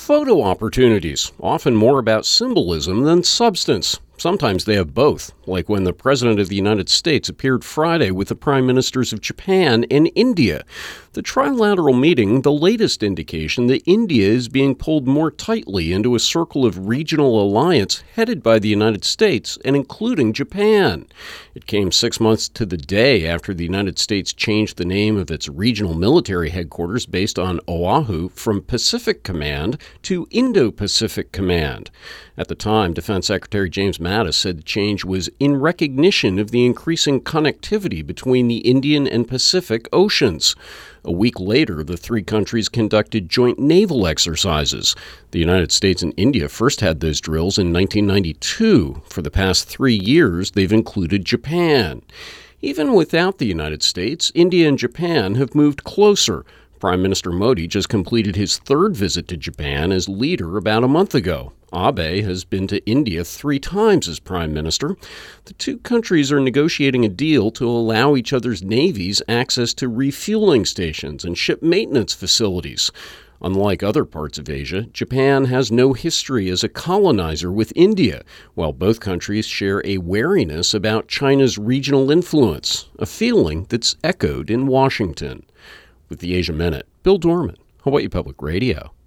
Photo opportunities, often more about symbolism than substance. Sometimes they have both, like when the President of the United States appeared Friday with the Prime Ministers of Japan and India. The trilateral meeting, the latest indication that India is being pulled more tightly into a circle of regional alliance headed by the United States and including Japan. It came 6 months to the day after the United States changed the name of its regional military headquarters based on Oahu from Pacific Command to Indo-Pacific Command. At the time, Defense Secretary James Mattis said the change was in recognition of the increasing connectivity between the Indian and Pacific Oceans. A week later, the three countries conducted joint naval exercises. The United States and India first had those drills in 1992. For the past 3 years, they've included Japan. Even without the United States, India and Japan have moved closer. Prime Minister Modi just completed his third visit to Japan as leader about a month ago. Abe has been to India 3 times as prime minister. The two countries are negotiating a deal to allow each other's navies access to refueling stations and ship maintenance facilities. Unlike other parts of Asia, Japan has no history as a colonizer with India, while both countries share a wariness about China's regional influence, a feeling that's echoed in Washington. With the Asia Minute, Bill Dorman, Hawaii Public Radio.